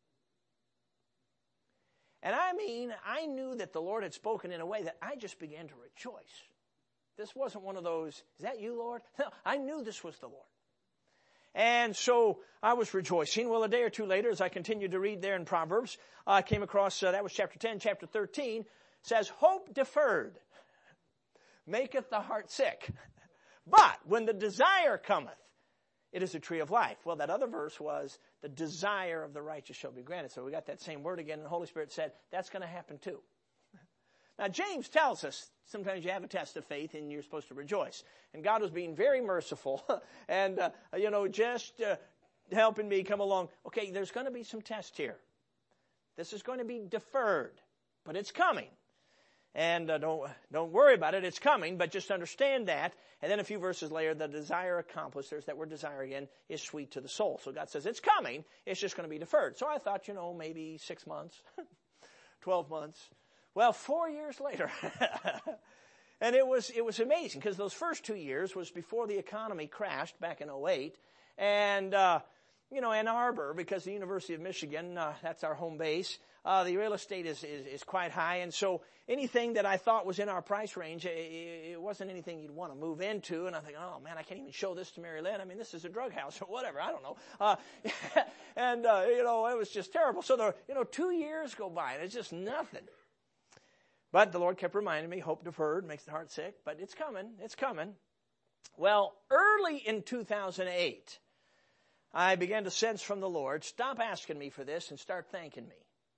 And I knew that the Lord had spoken in a way that I just began to rejoice. This wasn't one of those, is that you, Lord? No, I knew this was the Lord. And so I was rejoicing. Well, a day or two later, as I continued to read there in Proverbs, I came across, that was chapter 10, chapter 13, says, hope deferred maketh the heart sick. But when the desire cometh, it is a tree of life. Well, that other verse was, the desire of the righteous shall be granted. So we got that same word again, and the Holy Spirit said, that's going to happen too. Now, James tells us sometimes you have a test of faith and you're supposed to rejoice. And God was being very merciful and, just helping me come along. Okay, there's going to be some tests here. This is going to be deferred, but it's coming. And don't worry about it. It's coming, but just understand that. And then a few verses later, the desire accomplished, there's that word desire again, is sweet to the soul. So God says it's coming. It's just going to be deferred. So I thought, maybe 6 months, 12 months. Well, 4 years later, and it was amazing because those first 2 years was before the economy crashed back in 2008. And, Ann Arbor, because the University of Michigan, that's our home base, the real estate is quite high. And so anything that I thought was in our price range, it wasn't anything you'd want to move into. And I think, oh man, I can't even show this to Mary Lynn. I mean, this is a drug house or whatever. I don't know. And it was just terrible. So 2 years go by and it's just nothing. But the Lord kept reminding me, hope deferred makes the heart sick. But it's coming. It's coming. Well, early in 2008, I began to sense from the Lord, stop asking me for this and start thanking me.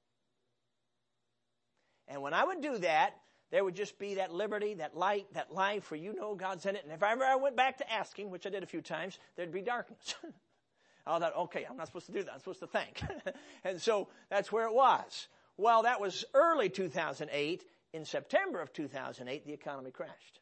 And when I would do that, there would just be that liberty, that light, that life where God's in it. And if ever I went back to asking, which I did a few times, there'd be darkness. I thought, okay, I'm not supposed to do that. I'm supposed to thank. And so that's where it was. Well, that was early 2008. In September of 2008, the economy crashed.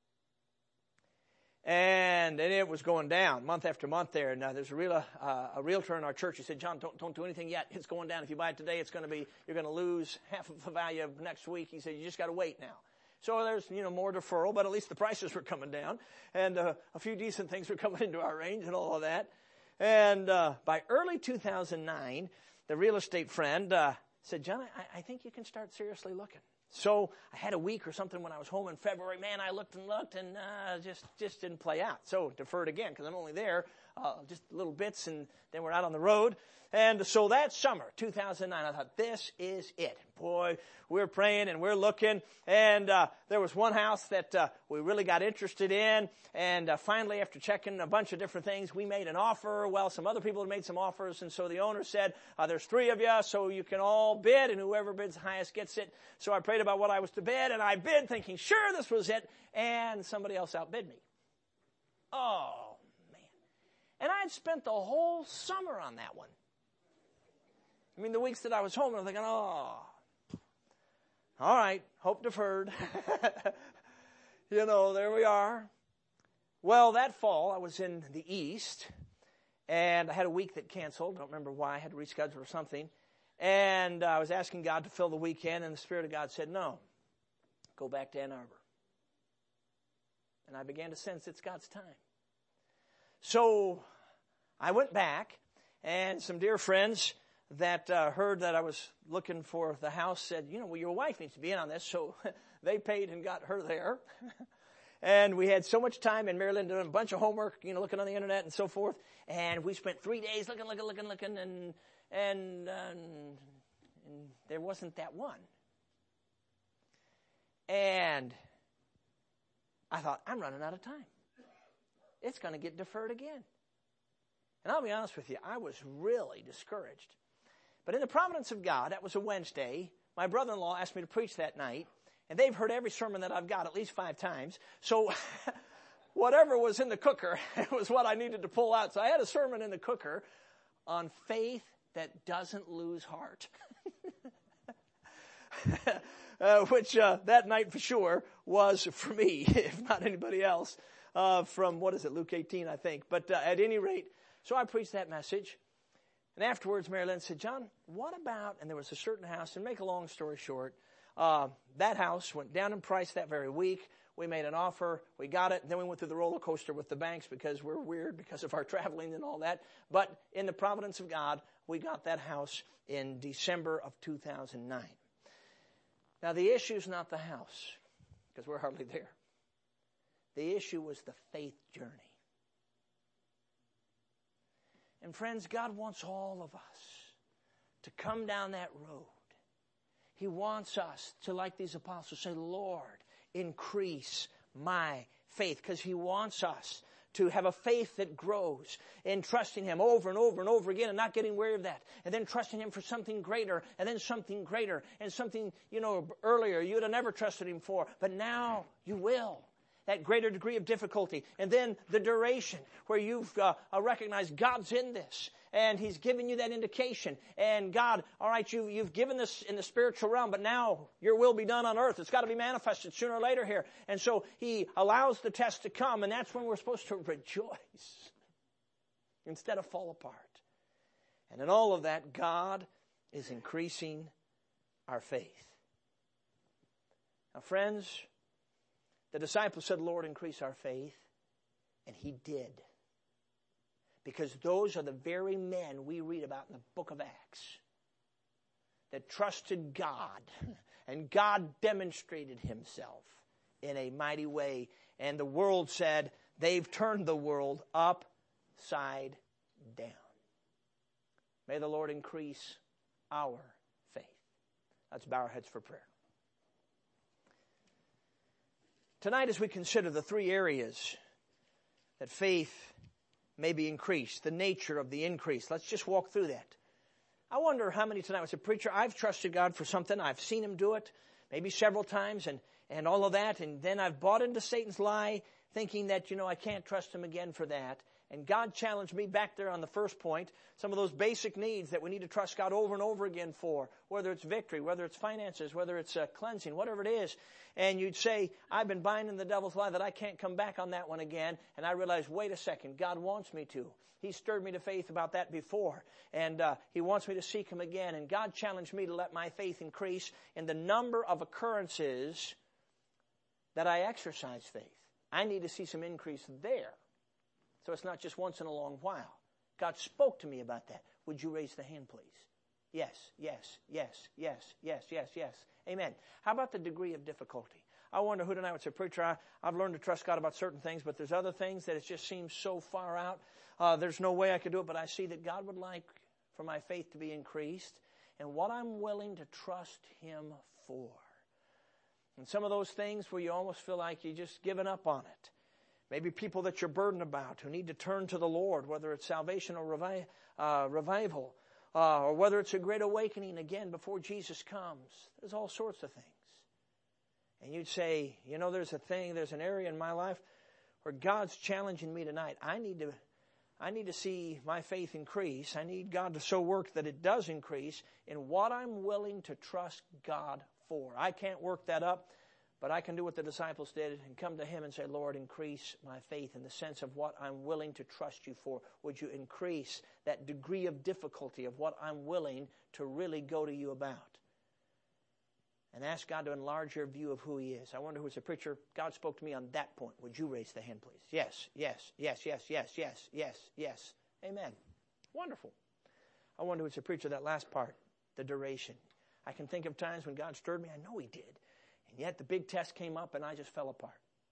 And it was going down month after month there. And there's a realtor in our church. He said, John, don't do anything yet. It's going down. If you buy it today, you're going to lose half of the value of next week. He said, you just got to wait now. So there's, more deferral, but at least the prices were coming down. And a few decent things were coming into our range and all of that. And by early 2009, the real estate friend said, John, I think you can start seriously looking. So I had a week or something when I was home in February. Man, I looked and just didn't play out. So deferred again because I'm only there just little bits, and then we're out on the road. And so that summer, 2009, I thought, this is it. Boy, we're praying and we're looking. And there was one house that we really got interested in. And finally, after checking a bunch of different things, we made an offer. Well, some other people had made some offers. And so the owner said, there's 3 of you, so you can all bid. And whoever bids highest gets it. So I prayed about what I was to bid. And I bid thinking, sure, this was it. And somebody else outbid me. Oh, man. And I'd spent the whole summer on that one. I mean, the weeks that I was home, I was thinking, all right, hope deferred. There we are. Well, that fall, I was in the East, and I had a week that canceled. I don't remember why. I had to reschedule or something. And I was asking God to fill the weekend, and the Spirit of God said, no, go back to Ann Arbor. And I began to sense it's God's time. So I went back, and some dear friends that heard that I was looking for the house said, well, your wife needs to be in on this. So they paid and got her there. And we had so much time in Maryland doing a bunch of homework, looking on the internet and so forth. And we spent 3 days looking, and there wasn't that one. And I thought, I'm running out of time. It's going to get deferred again. And I'll be honest with you, I was really discouraged. But in the providence of God, that was a Wednesday, my brother-in-law asked me to preach that night, and they've heard every sermon that I've got at least 5 times. So whatever was in the cooker was what I needed to pull out. So I had a sermon in the cooker on faith that doesn't lose heart. Which that night for sure was for me, if not anybody else, from, Luke 18, I think. But at any rate, so I preached that message. And afterwards, Mary Lynn said, John, what about, and there was a certain house, and make a long story short, that house went down in price that very week. We made an offer. We got it. And then we went through the roller coaster with the banks because we're weird because of our traveling and all that. But in the providence of God, we got that house in December of 2009. Now, the issue is not the house because we're hardly there. The issue was the faith journey. And friends, God wants all of us to come down that road. He wants us to, like these apostles, say, Lord, increase my faith. Because He wants us to have a faith that grows in trusting Him over and over and over again and not getting weary of that. And then trusting Him for something greater and then something greater and something, earlier you would have never trusted Him for. But now you will. That greater degree of difficulty. And then the duration where you've recognized God's in this. And He's given you that indication. And God, all right, you've given this in the spiritual realm, but now your will be done on earth. It's got to be manifested sooner or later here. And so He allows the test to come, and that's when we're supposed to rejoice instead of fall apart. And in all of that, God is increasing our faith. Now, friends, the disciples said, Lord, increase our faith. And He did. Because those are the very men we read about in the book of Acts that trusted God. And God demonstrated Himself in a mighty way. And the world said, they've turned the world upside down. May the Lord increase our faith. Let's bow our heads for prayer. Tonight, as we consider the 3 areas that faith may be increased, the nature of the increase, let's just walk through that. I wonder how many tonight was a preacher, I've trusted God for something, I've seen Him do it, maybe several times, and all of that, and then I've bought into Satan's lie, thinking that, I can't trust Him again for that. And God challenged me back there on the first point, some of those basic needs that we need to trust God over and over again for, whether it's victory, whether it's finances, whether it's cleansing, whatever it is. And you'd say, I've been binding the devil's lie that I can't come back on that one again. And I realized, wait a second, God wants me to. He stirred me to faith about that before. And He wants me to seek Him again. And God challenged me to let my faith increase in the number of occurrences that I exercise faith. I need to see some increase there. So it's not just once in a long while. God spoke to me about that. Would you raise the hand, please? Yes, yes, yes, yes, yes, yes, yes. Amen. How about the degree of difficulty? I wonder who tonight would say, preacher, I've learned to trust God about certain things, but there's other things that it just seems so far out. There's no way I could do it, but I see that God would like for my faith to be increased and what I'm willing to trust Him for. And some of those things where you almost feel like you're just giving up on it. Maybe people that you're burdened about who need to turn to the Lord, whether it's salvation or revival, or whether it's a great awakening again before Jesus comes. There's all sorts of things. And you'd say, there's an area in my life where God's challenging me tonight. I need to see my faith increase. I need God to so work that it does increase in what I'm willing to trust God for. I can't work that up, but I can do what the disciples did and come to Him and say, Lord, increase my faith in the sense of what I'm willing to trust You for. Would You increase that degree of difficulty of what I'm willing to really go to You about? And ask God to enlarge your view of who He is. I wonder who's a preacher. God spoke to me on that point. Would you raise the hand, please? Yes, yes, yes, yes, yes, yes, yes, yes. Amen. Wonderful. I wonder who's a preacher, that last part, the duration. I can think of times when God stirred me. I know He did. And yet the big test came up and I just fell apart.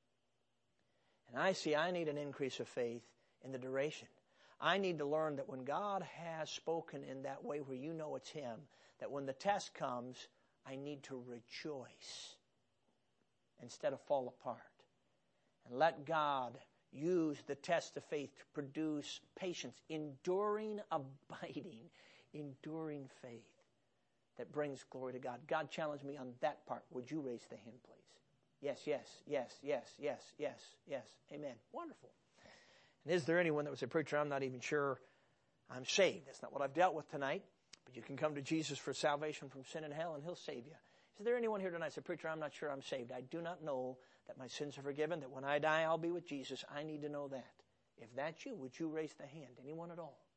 And I need an increase of faith in the duration. I need to learn that when God has spoken in that way where you know it's Him, that when the test comes, I need to rejoice instead of fall apart. And let God use the test of faith to produce patience, enduring, abiding, enduring faith that brings glory to God. God challenged me on that part. Would you raise the hand, please? Yes, yes, yes, yes, yes, yes, yes. Amen. Wonderful. And is there anyone that was a preacher, I'm not even sure I'm saved? That's not what I've dealt with tonight. But you can come to Jesus for salvation from sin and hell, and He'll save you. Is there anyone here tonight that says, preacher, I'm not sure I'm saved. I do not know that my sins are forgiven, that when I die, I'll be with Jesus. I need to know that. If that's you, would you raise the hand? Anyone at all?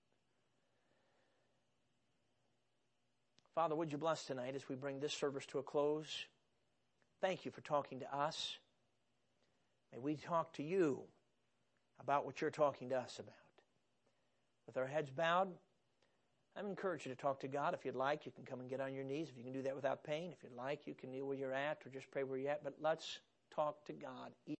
Father, would You bless tonight as we bring this service to a close? Thank You for talking to us. May we talk to You about what You're talking to us about. With our heads bowed, I'm encouraged you to talk to God. If you'd like, you can come and get on your knees. If you can do that without pain, if you'd like, you can kneel where you're at or just pray where you're at. But let's talk to God.